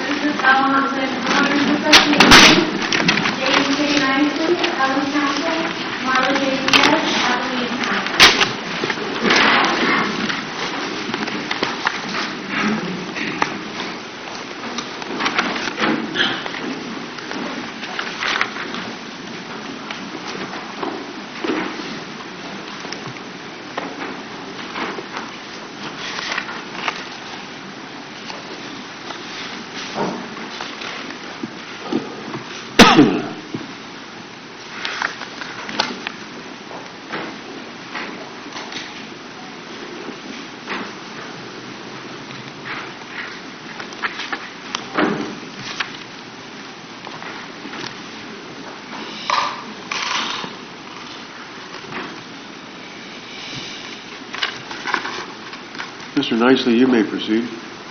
This is Belmont Homeowners Association. James K. Nicely, Ellen Council, Marla J. Diaz, Appalachian Council. Mr. Nicely, you may proceed.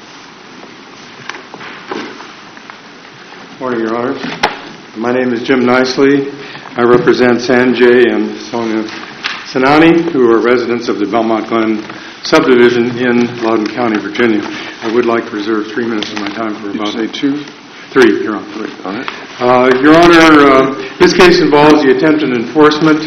Morning, Your Honors. My name is Jim Nicely. I represent Sanjay and Sonia Sanani, who are residents of the Belmont Glen subdivision in Loudoun County, Virginia. I would like to reserve 3 minutes of my time for about... Did you say 2? 3, Your Honor. 3, all right. Your Honor, this case involves the attempted enforcement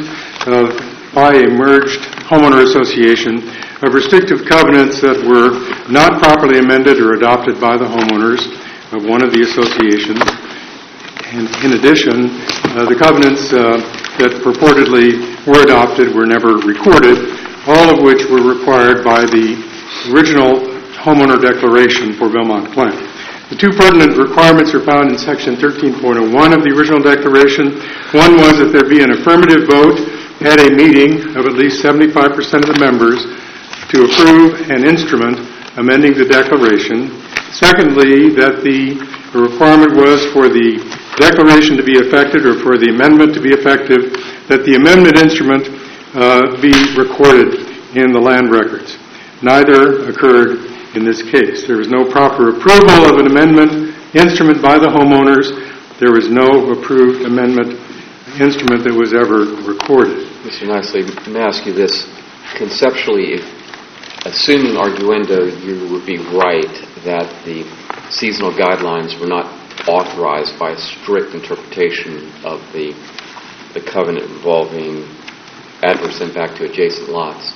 by a merged homeowner association of restrictive covenants that were not properly amended or adopted by the homeowners of one of the associations. And in addition, the covenants that purportedly were adopted were never recorded, all of which were required by the original homeowner declaration for Belmont Glen. The two pertinent requirements are found in Section 13.01 of the original declaration. One was that there be an affirmative vote at a meeting of at least 75% of the members to approve an instrument amending the declaration. Secondly, that the requirement was for the declaration to be effective or for the amendment to be effective, that the amendment instrument be recorded in the land records. Neither occurred in this case. There was no proper approval of an amendment instrument by the homeowners. There was no approved amendment instrument that was ever recorded. Mr. Nicely, let me ask you this. Conceptually, assuming arguendo, you would be right that the seasonal guidelines were not authorized by a strict interpretation of the covenant involving adverse impact to adjacent lots.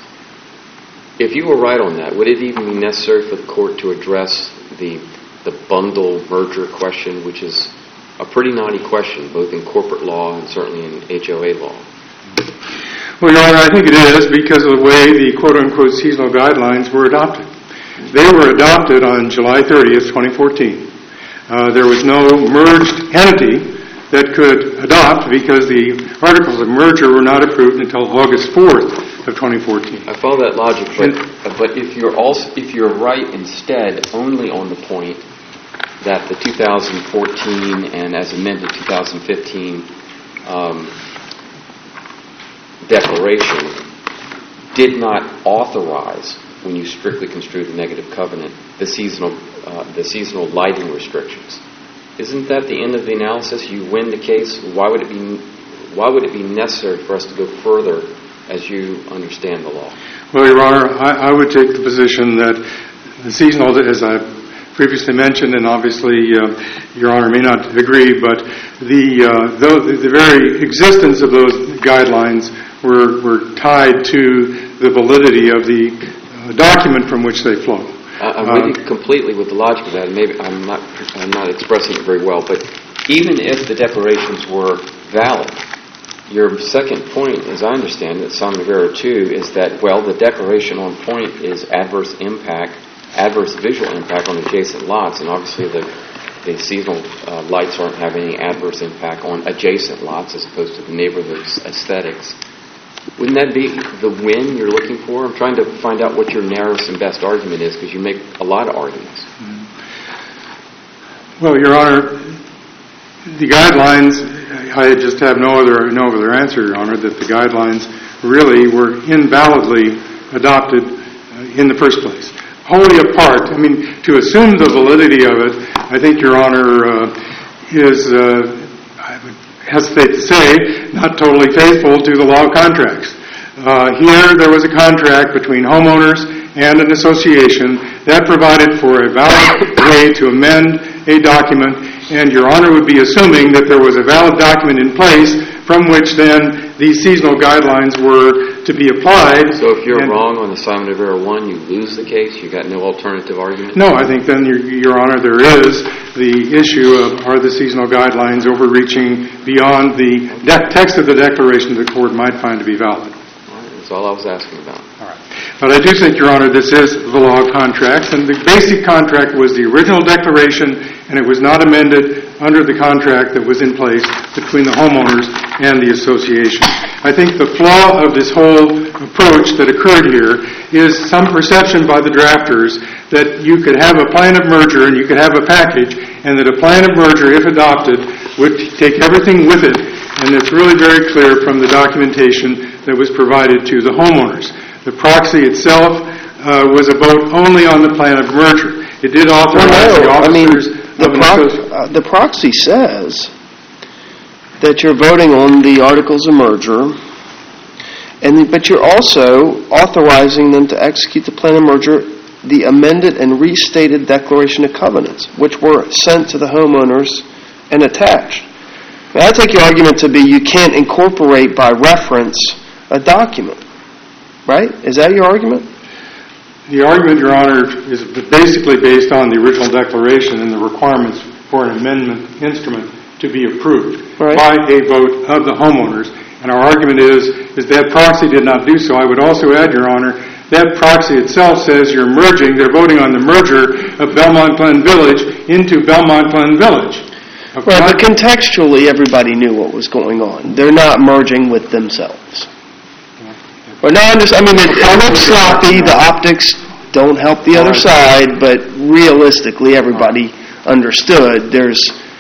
If you were right on that, would it even be necessary for the court to address the bundle merger question, which is a pretty knotty question, both in corporate law and certainly in HOA law? Well, Your Honor, I think it is because of the way the quote-unquote seasonal guidelines were adopted. They were adopted on July 30th, 2014. There was no merged entity that could adopt because the articles of merger were not approved until August 4th of 2014. I follow that logic, but if you're right instead only on the point that the 2014 and as amended 2015 declaration did not authorize, when you strictly construe the negative covenant, the seasonal lighting restrictions. Isn't that the end of the analysis? You win the case. Why would it be necessary for us to go further as you understand the law? Well, Your Honor, I would take the position that the seasonal, as I've previously mentioned, and obviously Your Honor may not agree, but the very existence of those guidelines were tied to the validity of the document from which they flow. I'm with you completely with the logic of that. Maybe I'm not expressing it very well, but even if the declarations were valid, your second point, as I understand it, Simon Rivera too, is that, well, the declaration on point is adverse visual impact on adjacent lots, and obviously the seasonal lights aren't having any adverse impact on adjacent lots as opposed to the neighborhood's aesthetics. Wouldn't that be the win you're looking for? I'm trying to find out what your narrowest and best argument is, because you make a lot of arguments. Well, Your Honor, the guidelines, I just have no other answer, Your Honor, that the guidelines really were invalidly adopted in the first place. Wholly apart. I mean, to assume the validity of it, I think, Your Honor, is, I would hesitate to say, not totally faithful to the law of contracts. Here, there was a contract between homeowners and an association, that provided for a valid way to amend a document, and Your Honor would be assuming that there was a valid document in place from which then these seasonal guidelines were to be applied. So if you're wrong on assignment of error 1, you lose the case? You got no alternative argument? No, I think then, Your Honor, there is the issue of are the seasonal guidelines overreaching beyond the text of the declaration the court might find to be valid. All right, that's all I was asking about. All right. But I do think, Your Honor, this is the law of contracts, and the basic contract was the original declaration, and it was not amended under the contract that was in place between the homeowners and the association. I think the flaw of this whole approach that occurred here is some perception by the drafters that you could have a plan of merger and you could have a package, and that a plan of merger, if adopted, would take everything with it. And it's really very clear from the documentation that was provided to the homeowners. The proxy itself was a vote only on the plan of merger. It did authorize the officers. The proxy says that you're voting on the articles of merger, but you're also authorizing them to execute the plan of merger, the amended and restated declaration of covenants, which were sent to the homeowners and attached. Now, I take your argument to be you can't incorporate by reference a document, right? Is that your argument? The argument, Your Honor, is basically based on the original declaration and the requirements for an amendment instrument to be approved by a vote of the homeowners. And our argument is that proxy did not do so. I would also add, Your Honor, that proxy itself says you're merging, they're voting on the merger of Belmont Glen Village into Belmont Glen Village. Right, but contextually, everybody knew what was going on. They're not merging with themselves. Or no, it looks sloppy. The optics don't help the other side, but realistically, everybody understood there's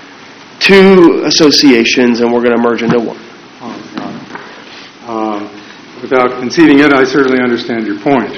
two associations, and we're going to merge into one. Without conceding it, I certainly understand your point.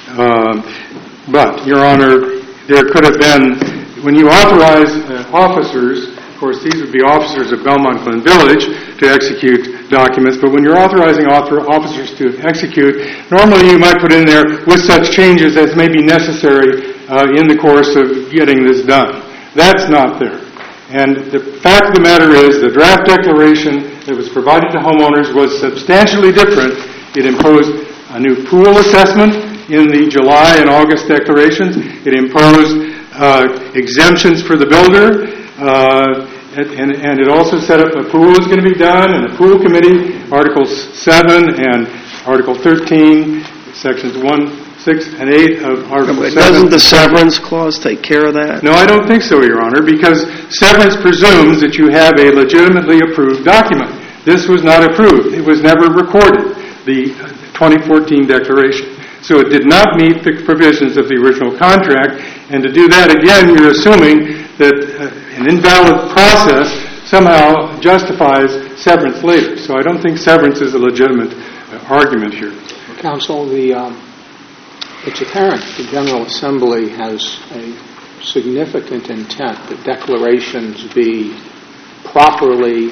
But, Your Honor, there could have been, when you authorize officers, of course, these would be officers of Belmont Glen Village to execute documents, but when you're authorizing officers to execute, normally you might put in there with such changes as may be necessary in the course of getting this done. That's not there. And the fact of the matter is the draft declaration that was provided to homeowners was substantially different. It imposed a new pool assessment in the July and August declarations. It imposed exemptions for the builder. And it also set up a pool is going to be done, and a pool committee, Articles 7 and Article 13, Sections 1, 6, and 8 of Article 7. Doesn't the severance clause take care of that? No, I don't think so, Your Honor, because severance presumes that you have a legitimately approved document. This was not approved. It was never recorded, the 2014 declaration. So it did not meet the provisions of the original contract, and to do that, again, you're assuming that an invalid process somehow justifies severance later. So I don't think severance is a legitimate argument here. Counsel, it's apparent the General Assembly has a significant intent that declarations be properly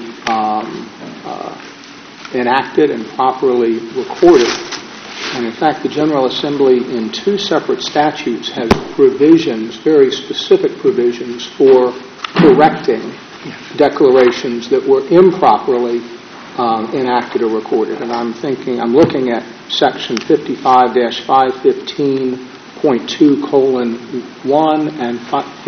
enacted and properly recorded. And in fact, the General Assembly in two separate statutes has provisions, very specific provisions, for correcting declarations that were improperly enacted or recorded. And I'm looking at Section 55-515.2:1 and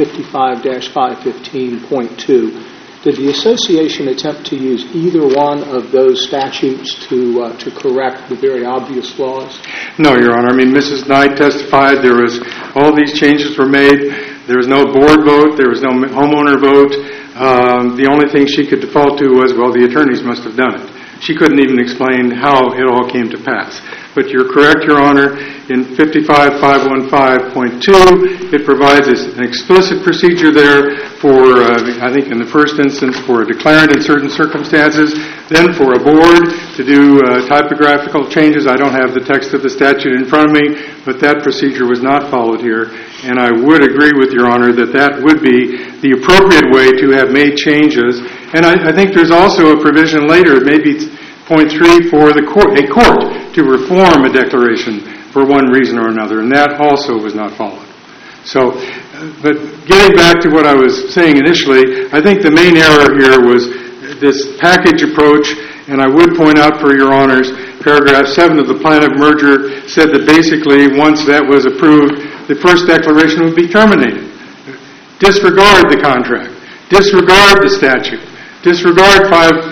55-515.2. Did the association attempt to use either one of those statutes to correct the very obvious flaws? No, Your Honor. Mrs. Knight testified all these changes were made. There was no board vote. There was no homeowner vote. The only thing she could default to was, well, the attorneys must have done it. She couldn't even explain how it all came to pass. But you're correct, Your Honor. In 55-515.2, it provides an explicit procedure there for, I think in the first instance, for a declarant in certain circumstances, then for a board to do typographical changes. I don't have the text of the statute in front of me, but that procedure was not followed here. And I would agree with Your Honor that that would be the appropriate way to have made changes. And I think there's also a provision later, maybe point 3, for a court to reform a declaration for one reason or another, and that also was not followed. So, but getting back to what I was saying initially, I think the main error here was this package approach, and I would point out for your honors, paragraph 7 of the plan of merger said that basically once that was approved, the first declaration would be terminated. Disregard the contract. Disregard the statute. Disregard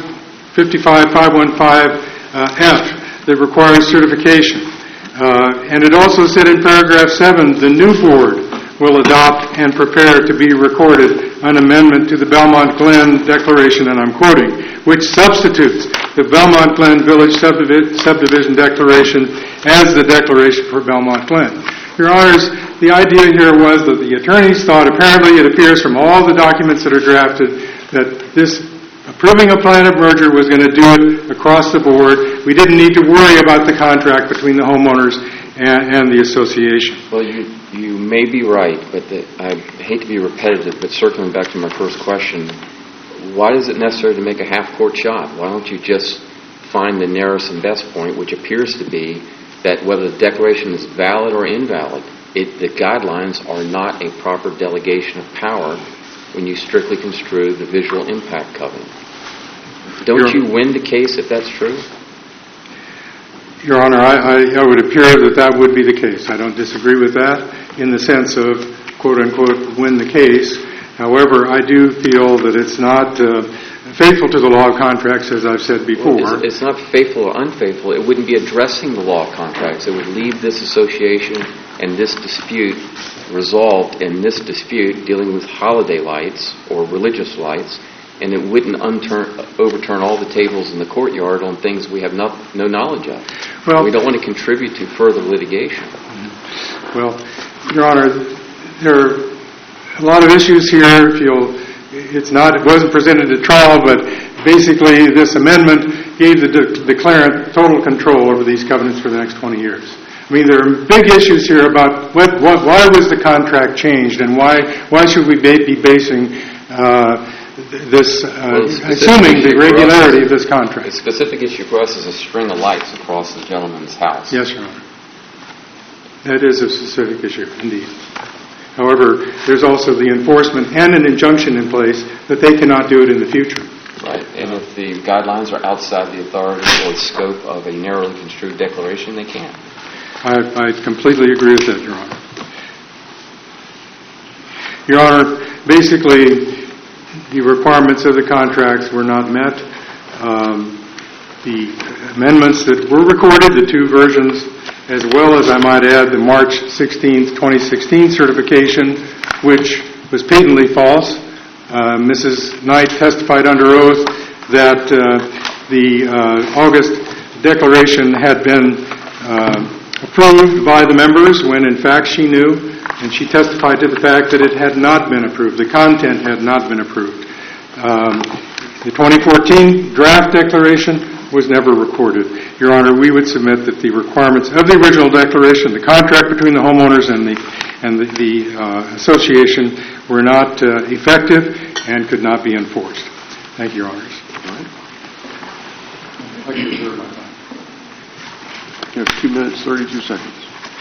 555.515F that requires certification. And it also said in paragraph 7, the new board will adopt and prepare to be recorded an amendment to the Belmont Glen Declaration, and I'm quoting, which substitutes the Belmont Glen Village Subdivision Declaration as the declaration for Belmont Glen. Your honors, the idea here was that the attorneys thought, apparently it appears from all the documents that are drafted, that this approving a plan of merger was going to do it across the board. We didn't need to worry about the contract between the homeowners and the association. Well, you may be right, but I hate to be repetitive, but circling back to my first question, why is it necessary to make a half-court shot? Why don't you just find the narrowest and best point, which appears to be that whether the declaration is valid or invalid, the guidelines are not a proper delegation of power when you strictly construe the visual impact covenant. Don't you win the case if that's true? Your Honor, I would appear that would be the case. I don't disagree with that in the sense of, quote-unquote, win the case. However, I do feel that it's not faithful to the law of contracts, as I've said before. Well, it's not faithful or unfaithful. It wouldn't be addressing the law of contracts. It would leave this association and this dispute resolved in this dispute dealing with holiday lights or religious lights, and it wouldn't overturn all the tables in the courtyard on things we have no knowledge of. Well, we don't want to contribute to further litigation. Well, Your Honor, there are a lot of issues here. It wasn't presented at trial, but basically this amendment gave the declarant total control over these covenants for the next 20 years. I mean, there are big issues here about why was the contract changed, and why should we be basing assuming the regularity of this contract. The specific issue for us is a string of lights across the gentleman's house. Yes, Your Honor. That is a specific issue, indeed. However, there's also the enforcement and an injunction in place that they cannot do it in the future. Right, and if the guidelines are outside the authority or scope of a narrowly construed declaration, they can't. I completely agree with that, Your Honor. Your Honor, basically, the requirements of the contracts were not met. The amendments that were recorded, the two versions, as well as, I might add, the March 16, 2016 certification, which was patently false. Mrs. Knight testified under oath that the August declaration had been approved by the members when, in fact, she knew, and she testified to the fact that it had not been approved. The content had not been approved. The 2014 draft declaration was never recorded. Your Honor, we would submit that the requirements of the original declaration, the contract between the homeowners and the association, were not effective and could not be enforced. Thank you, Your Honors. I can reserve my time. You have 2 minutes, 32 seconds.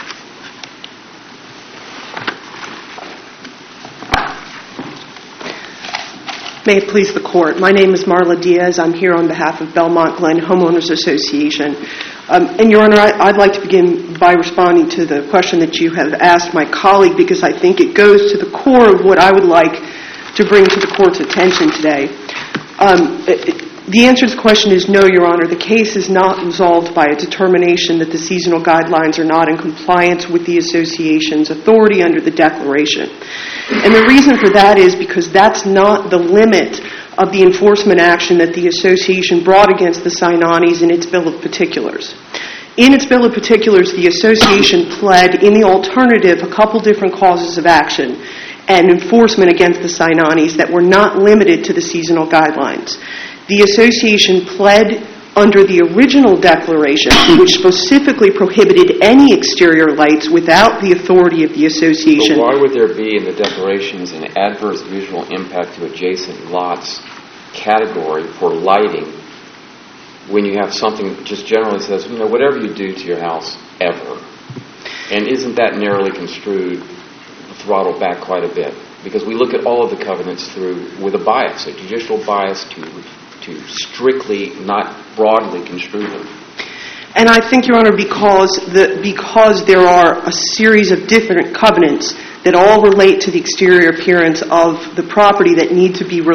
May it please the Court. My name is Marla Diaz. I'm here on behalf of Belmont Glen Homeowners Association. And, Your Honor, I'd like to begin by responding to the question that you have asked my colleague, because I think it goes to the core of what I would like to bring to the Court's attention today. The answer to the question is no, Your Honor. The case is not resolved by a determination that the seasonal guidelines are not in compliance with the association's authority under the declaration. And the reason for that is because that's not the limit of the enforcement action that the association brought against the Sinanis in its Bill of Particulars. In its Bill of Particulars, the association pled in the alternative a couple different causes of action and enforcement against the Sinanis that were not limited to the seasonal guidelines. The association pled under the original declaration, which specifically prohibited any exterior lights without the authority of the association. But why would there be in the declarations an adverse visual impact to adjacent lots category for lighting when you have something that just generally says, whatever you do to your house ever, And isn't that narrowly construed, throttled back quite a bit? Because we look at all of the covenants through with a bias, a judicial bias to strictly, not broadly construe them. And I think, Your Honor, because there are a series of different covenants that all relate to the exterior appearance of the property that need to be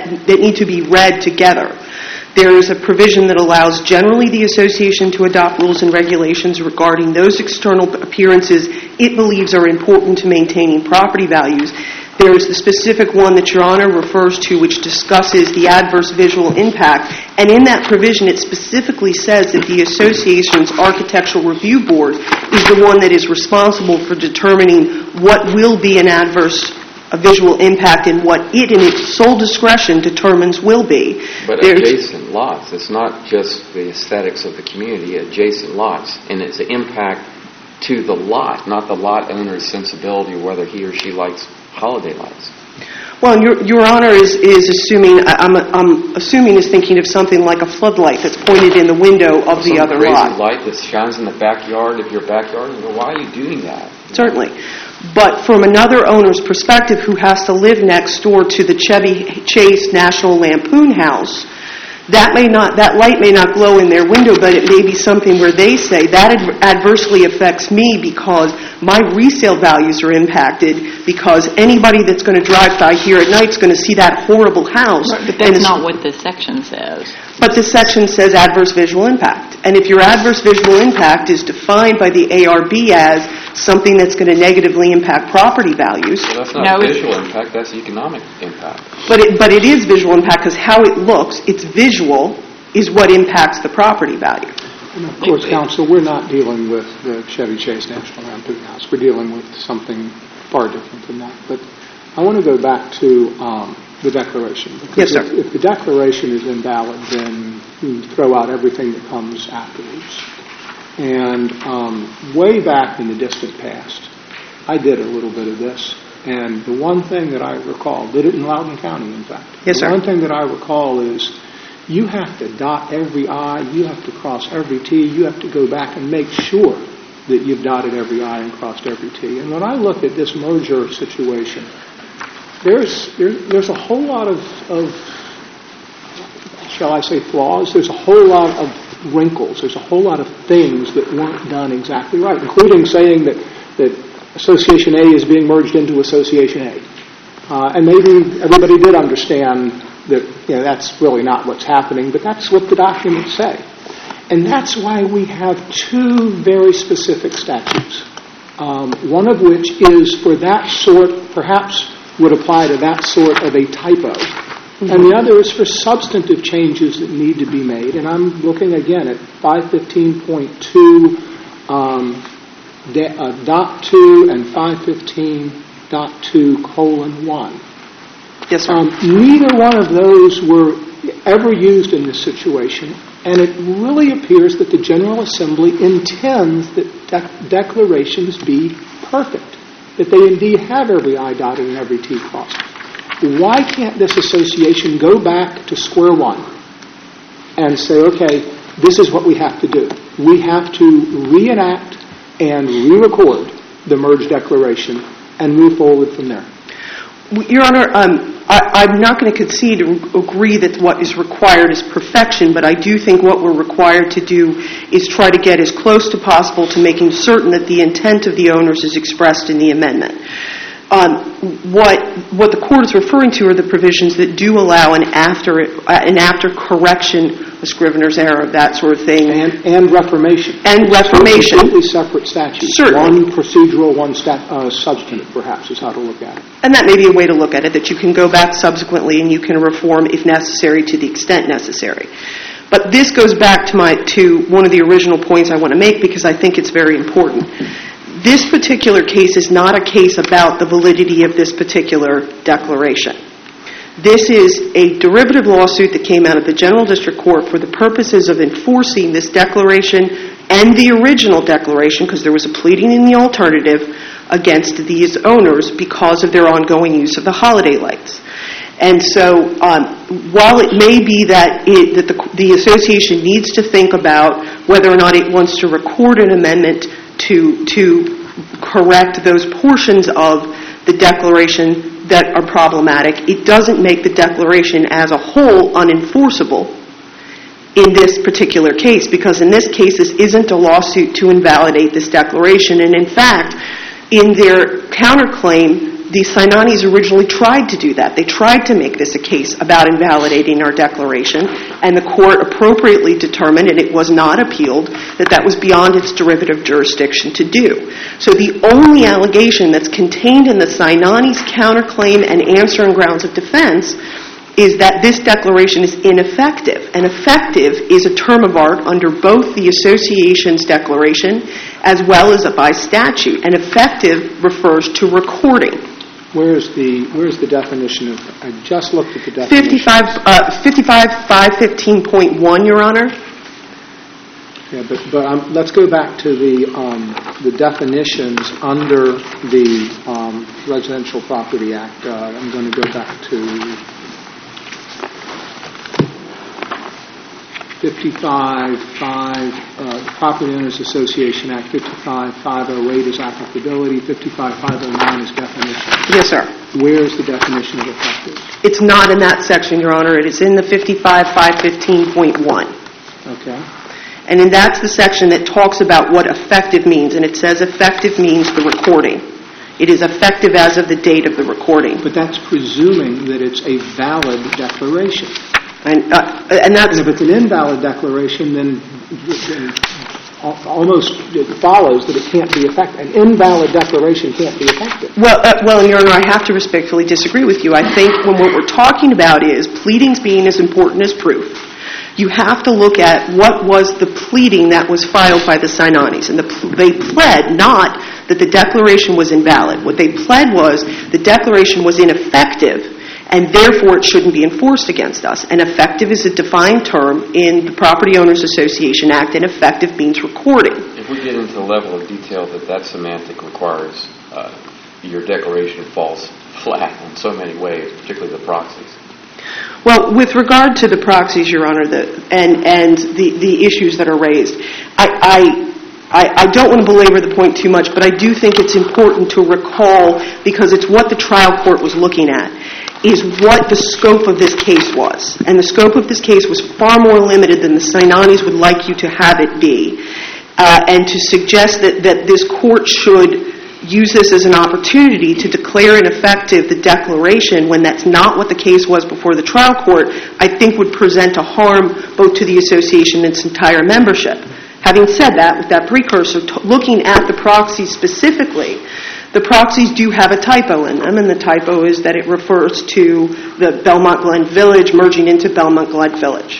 read together. There is a provision that allows generally the association to adopt rules and regulations regarding those external appearances it believes are important to maintaining property values. There is the specific one that Your Honor refers to, which discusses the adverse visual impact. And in that provision, it specifically says that the association's architectural review board is the one that is responsible for determining what will be an adverse visual impact and what it, in its sole discretion, determines will be. But adjacent lots, it's not just the aesthetics of the community, adjacent lots, and it's the impact to the lot, not the lot owner's sensibility whether he or she likes holiday lights. Well, Your Honor is assuming, I'm assuming is thinking of something like a floodlight that's pointed in the window of the other lot. Some crazy light that shines in the backyard of your backyard, and why are you doing that? Certainly. But from another owner's perspective who has to live next door to the Chevy Chase National Lampoon house, that light may not glow in their window, but it may be something where they say that adversely affects me because my resale values are impacted because anybody that's going to drive by here at night is going to see that horrible house. Right, but that's not what this section says. But the section says adverse visual impact. And if your adverse visual impact is defined by the ARB as something that's going to negatively impact property values. Well, that's not visual impact, that's economic impact. But it is visual impact because how it looks, it's visual, is what impacts the property value. And of course, counsel, we're not dealing with the Chevy Chase National Lampoon house. We're dealing with something far different than that. But I want to go back to the declaration. Yes, sir. If the declaration is invalid, then you throw out everything that comes afterwards. And way back in the distant past, I did a little bit of this. And the one thing that I recall, did it in Loudoun County, in fact. Yes, sir. The one thing that I recall is you have to dot every I, you have to cross every T, you have to go back and make sure that you've dotted every I and crossed every T. And when I look at this merger situation, there's a whole lot of, shall I say, flaws. There's a whole lot of wrinkles. There's a whole lot of things that weren't done exactly right, including saying that Association A is being merged into Association A. And maybe everybody did understand that that's really not what's happening, but that's what the documents say. And that's why we have two very specific statutes, one of which is for that sort, perhaps would apply to that sort of a typo. Mm-hmm. And the other is for substantive changes that need to be made. And I'm looking again at 515.2 dot 2 and 515.2:1. Yes, sir. Neither one of those were ever used in this situation, and it really appears that the General Assembly intends that declarations be perfect, that they indeed have every I dotted and every T crossed. Why can't this association go back to square one and say, okay, this is what we have to do. We have to reenact and re-record the merge declaration and move forward from there. Your Honor, I'm not going to concede or agree that what is required is perfection, but I do think what we're required to do is try to get as close to possible to making certain that the intent of the owners is expressed in the amendment. What the court is referring to are the provisions that do allow an after correction, a scrivener's error, that sort of thing. And reformation. And reformation. Completely separate statutes. Certainly. One procedural, one substantive, perhaps, is how to look at it. And that may be a way to look at it, that you can go back subsequently and you can reform if necessary to the extent necessary. But this goes back to one of the original points I want to make because I think it's very important. This particular case is not a case about the validity of this particular declaration. This is a derivative lawsuit that came out of the General District Court for the purposes of enforcing this declaration and the original declaration, because there was a pleading in the alternative against these owners because of their ongoing use of the holiday lights. And so while it may be that the association needs to think about whether or not it wants to record an amendment to correct those portions of the declaration that are problematic. It doesn't make the declaration as a whole unenforceable in this particular case, because in this case, this isn't a lawsuit to invalidate this declaration. And in fact, in their counterclaim, the Sinanis originally tried to do that. They tried to make this a case about invalidating our declaration, and the court appropriately determined, and it was not appealed, that that was beyond its derivative jurisdiction to do. So the only allegation that's contained in the Sinanis' counterclaim and answer and grounds of defense is that this declaration is ineffective. And effective is a term of art under both the association's declaration as well as by statute. And effective refers to recording. Where's the definition of? I just looked at the definition. 55.515.1, Your Honor. Yeah, but let's go back to the definitions under the Residential Property Act. I'm going to go back to 55.5, Property Owners Association Act. 55.508 is applicability. 55.509 is definition. Yes, sir. Where is the definition of effective? It's not in that section, Your Honor. It is in the 55.515.1. Okay. And then that's the section that talks about what effective means. And it says effective means the recording. It is effective as of the date of the recording. But that's presuming that it's a valid declaration. And if it's an invalid declaration, then almost it follows that it can't be effective. An invalid declaration can't be effective. Well, Your Honor, I have to respectfully disagree with you. I think when what we're talking about is pleadings being as important as proof, you have to look at what was the pleading that was filed by the Sinanis. And they pled not that the declaration was invalid. What they pled was the declaration was ineffective, and therefore it shouldn't be enforced against us. And effective is a defined term in the Property Owners Association Act, and effective means recording. If we get into the level of detail that semantic requires, your declaration falls flat in so many ways, particularly the proxies. Well, with regard to the proxies, Your Honor, and the issues that are raised, I don't want to belabor the point too much, but I do think it's important to recall, because it's what the trial court was looking at, is what the scope of this case was. And the scope of this case was far more limited than the Sinanis would like you to have it be. And to suggest that this court should use this as an opportunity to declare ineffective the declaration when that's not what the case was before the trial court, I think would present a harm both to the association and its entire membership. Having said that, with that precursor, looking at the proxies specifically, the proxies do have a typo in them, and the typo is that it refers to the Belmont Glen Village merging into Belmont Glen Village.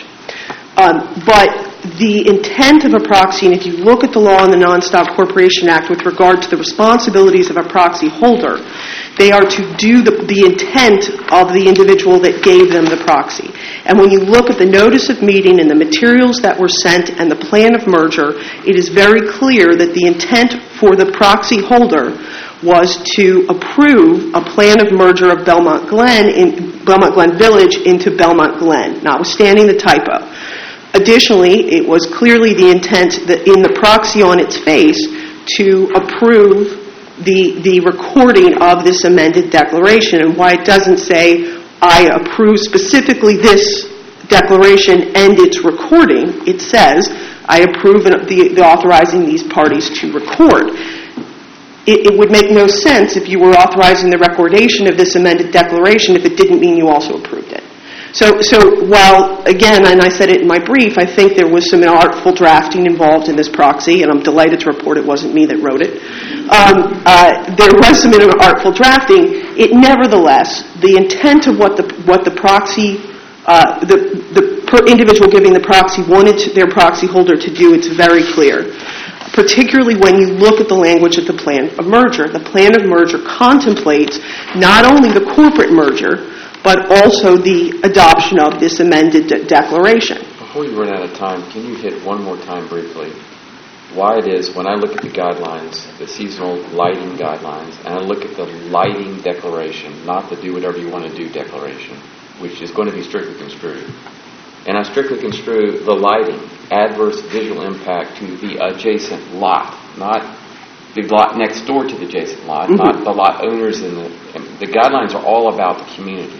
But the intent of a proxy, and if you look at the law in the Non-Stop Corporation Act with regard to the responsibilities of a proxy holder, they are to do the intent of the individual that gave them the proxy. And when you look at the notice of meeting and the materials that were sent and the plan of merger, it is very clear that the intent for the proxy holder was to approve a plan of merger of Belmont Glen Village into Belmont Glen, notwithstanding the typo. Additionally, it was clearly the intent that in the proxy on its face to approve the recording of this amended declaration. And why it doesn't say, I approve specifically this declaration and its recording, it says, I approve the authorizing these parties to record. It would make no sense if you were authorizing the recordation of this amended declaration if it didn't mean you also approved it. So while, again, and I said it in my brief, I think there was some artful drafting involved in this proxy, and I'm delighted to report it wasn't me that wrote it. There was some artful drafting. It nevertheless, the intent of what the proxy, the individual giving the proxy wanted their proxy holder to do, it's very clear. Particularly when you look at the language of the plan of merger. The plan of merger contemplates not only the corporate merger, but also the adoption of this amended declaration. Before you run out of time, can you hit one more time briefly why it is when I look at the guidelines, the seasonal lighting guidelines, and I look at the lighting declaration, not the do whatever you want to do declaration, which is going to be strictly construed, and I strictly construe the lighting, adverse visual impact to the adjacent lot, not the lot next door to the adjacent lot, not the lot owners. And the guidelines are all about the community.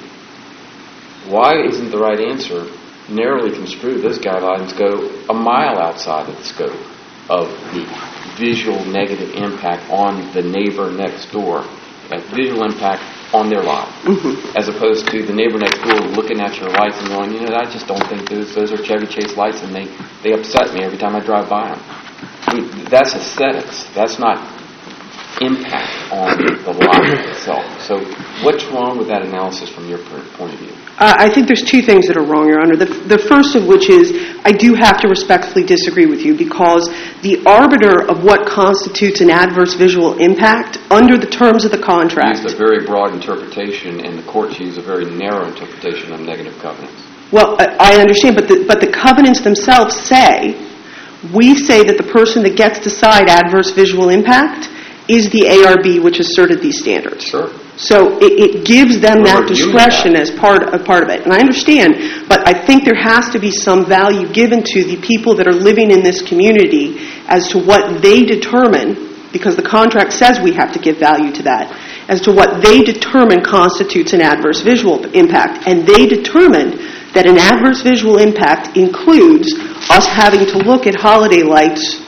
Why isn't the right answer narrowly construed? Those guidelines go a mile outside of the scope of the visual negative impact on the neighbor next door, a visual impact on their lot, as opposed to the neighbor next door looking at your lights and going, I just don't think those are Chevy Chase lights, and they upset me every time I drive by them. I mean, that's aesthetics. That's not impact on the lot itself. So what's wrong with that analysis from your point of view? I think there's two things that are wrong, Your Honor. The first of which is I do have to respectfully disagree with you, because the arbiter of what constitutes an adverse visual impact under the terms of the contract... You used a very broad interpretation, and the courts use a very narrow interpretation of negative covenants. Well, I understand, but the covenants themselves say, we say that the person that gets to decide adverse visual impact is the ARB, which asserted these standards. Sure. So it gives them that discretion as part of it. And I understand, but I think there has to be some value given to the people that are living in this community as to what they determine, because the contract says we have to give value to that, as to what they determine constitutes an adverse visual impact. And they determined that an adverse visual impact includes us having to look at holiday lights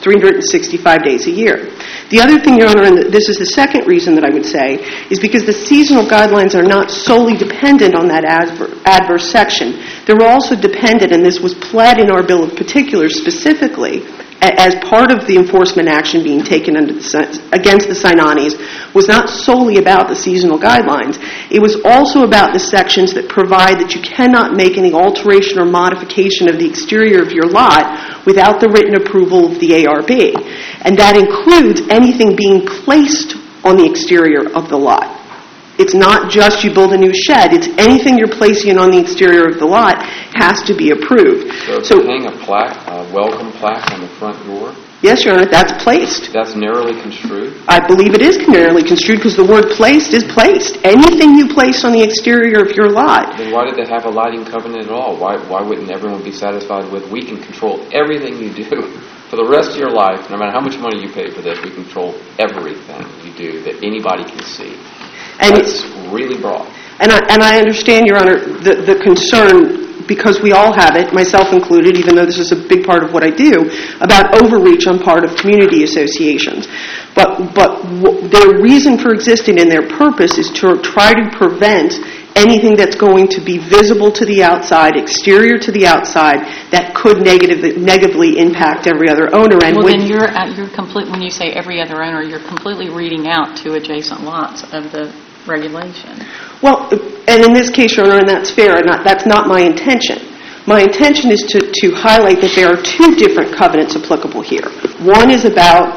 365 days a year. The other thing, Your Honor, and this is the second reason that I would say, is because the seasonal guidelines are not solely dependent on that adverse section. They're also dependent, and this was pled in our bill of particulars specifically, as part of the enforcement action being taken against the Sinanis, was not solely about the seasonal guidelines. It was also about the sections that provide that you cannot make any alteration or modification of the exterior of your lot without the written approval of the ARB. And that includes anything being placed on the exterior of the lot. It's not just you build a new shed. It's anything you're placing on the exterior of the lot has to be approved. So hang a plaque, a welcome plaque on the front door? Yes, Your Honor, that's placed. That's narrowly construed? I believe it is narrowly construed because the word placed is placed. Anything you place on the exterior of your lot. Then why did they have a lighting covenant at all? Why wouldn't everyone be satisfied with, we can control everything you do for the rest of your life, no matter how much money you pay for this, we control everything you do that anybody can see. And that's really broad. And I understand, Your Honor, the concern, because we all have it, myself included, even though this is a big part of what I do, about overreach on part of community associations. But their reason for existing and their purpose is to try to prevent anything that's going to be visible to the outside, exterior to the outside, that could negatively impact every other owner. And well, then you're complete. When you say every other owner, you're completely reading out two adjacent lots of the regulation. Well, and in this case, Your Honor, and that's fair, and that's not my intention. My intention is to highlight that there are two different covenants applicable here. One is about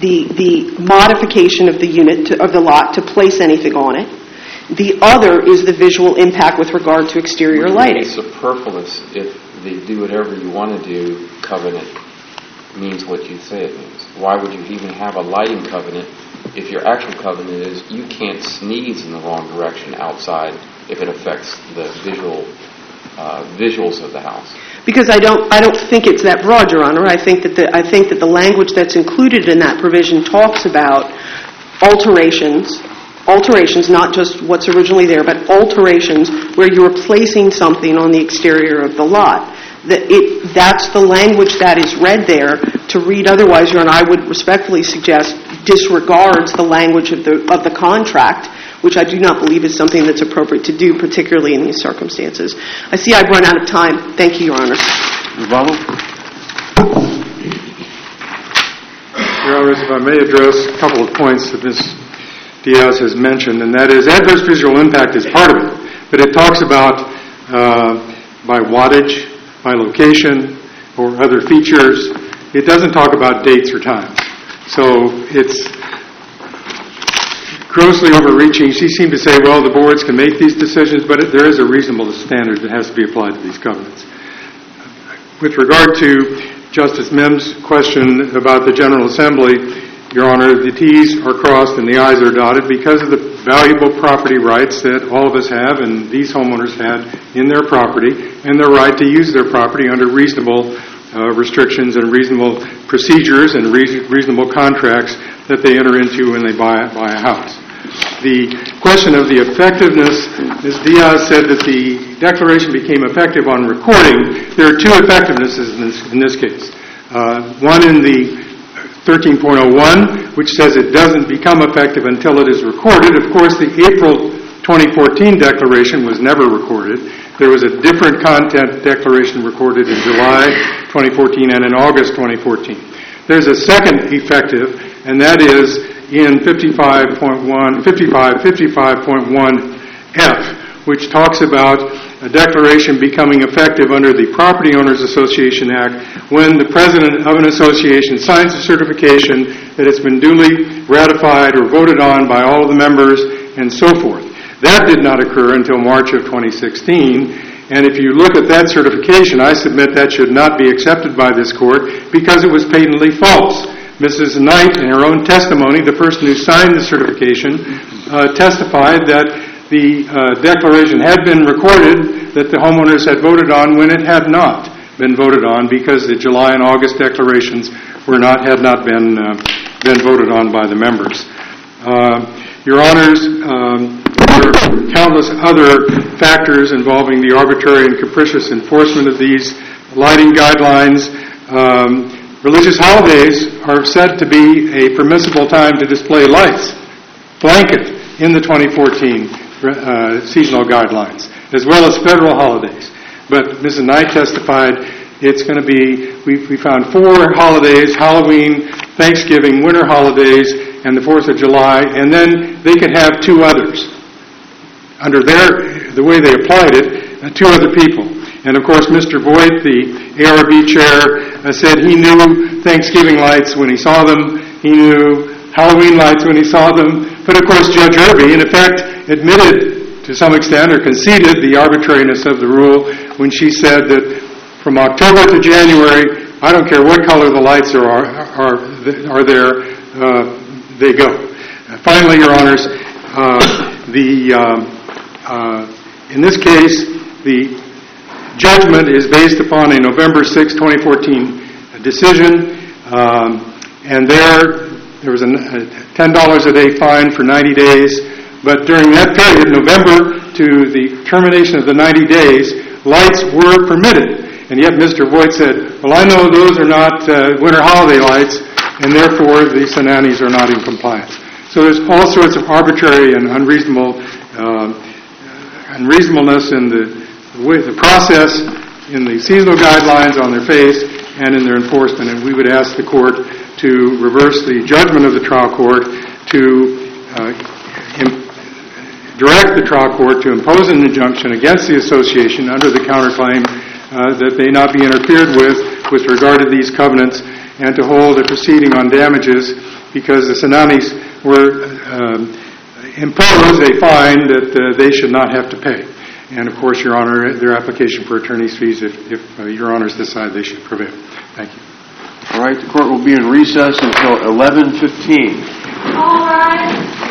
the modification of the unit of the lot to place anything on it. The other is the visual impact with regard to exterior lighting. It's superfluous if the do whatever you want to do covenant means what you say it means. Why would you even have a lighting covenant if your actual covenant is you can't sneeze in the wrong direction outside if it affects the visuals of the house? Because I don't think it's that broad, Your Honor. I think that the language that's included in that provision talks about alterations, not just what's originally there, but alterations where you're placing something on the exterior of the lot. That's the language that is read there. To read otherwise, Your Honor, I would respectfully suggest disregards the language of the contract, which I do not believe is something that's appropriate to do, particularly in these circumstances. I see I've run out of time. Thank you, Your Honor. Ronald? Your Honors, if I may address a couple of points that Ms. Diaz has mentioned, and that is adverse visual impact is part of it, but it talks about by wattage, by location, or other features. It doesn't talk about dates or times. So it's grossly overreaching. She seemed to say, well, the boards can make these decisions, but there is a reasonable standard that has to be applied to these covenants. With regard to Justice Mims' question about the General Assembly, Your Honor, the T's are crossed and the I's are dotted because of the valuable property rights that all of us have and these homeowners had in their property and their right to use their property under reasonable restrictions and reasonable procedures and reasonable contracts that they enter into when they buy a house. The question of the effectiveness, Ms. Diaz said that the declaration became effective on recording. There are two effectivenesses in this case. One in the 13.01, which says it doesn't become effective until it is recorded. Of course, the April 2014 declaration was never recorded. There was a different content declaration recorded in July 2014 and in August 2014. There's a second effective, and that is in 55.1F, which talks about a declaration becoming effective under the Property Owners Association Act when the president of an association signs a certification that it's been duly ratified or voted on by all of the members and so forth. That did not occur until March of 2016, and if you look at that certification, I submit that should not be accepted by this court because it was patently false. Mrs. Knight, in her own testimony, the person who signed the certification, testified that the declaration had been recorded that the homeowners had voted on when it had not been voted on because the July and August declarations had not been voted on by the members. Your Honors, there are countless other factors involving the arbitrary and capricious enforcement of these lighting guidelines. Religious holidays are said to be a permissible time to display lights, blanket in the 2014 seasonal guidelines, as well as federal holidays. But Mrs. Knight testified it's going to be, we found 4 holidays, Halloween, Thanksgiving, winter holidays, and the 4th of July, and then they could have 2 others. Under the way they applied it, 2 other people. And of course, Mr. Voigt, the ARB chair, said he knew Thanksgiving lights when he saw them. He knew Halloween lights when he saw them. But of course, Judge Irby, in effect, admitted to some extent or conceded the arbitrariness of the rule when she said that from October to January, I don't care what color the lights are there, they go. Finally, Your Honors, in this case, the judgment is based upon a November 6, 2014 decision, and there was a $10 a day fine for 90 days, but during that period, November to the termination of the 90 days, lights were permitted. And yet Mr. Voigt said, well, I know those are not winter holiday lights, and therefore the Sinanis are not in compliance. So there's all sorts of arbitrary and unreasonableness in the process, in the seasonal guidelines on their face, and in their enforcement. And we would ask the court to reverse the judgment of the trial court, to direct the trial court to impose an injunction against the association under the counterclaim that they not be interfered with regard to these covenants, and to hold a proceeding on damages because the Sinanis were imposed a fine that they should not have to pay. And of course, Your Honor, their application for attorney's fees if Your Honors decide they should prevail. Thank you. All right, the court will be in recess until 11:15. All rise.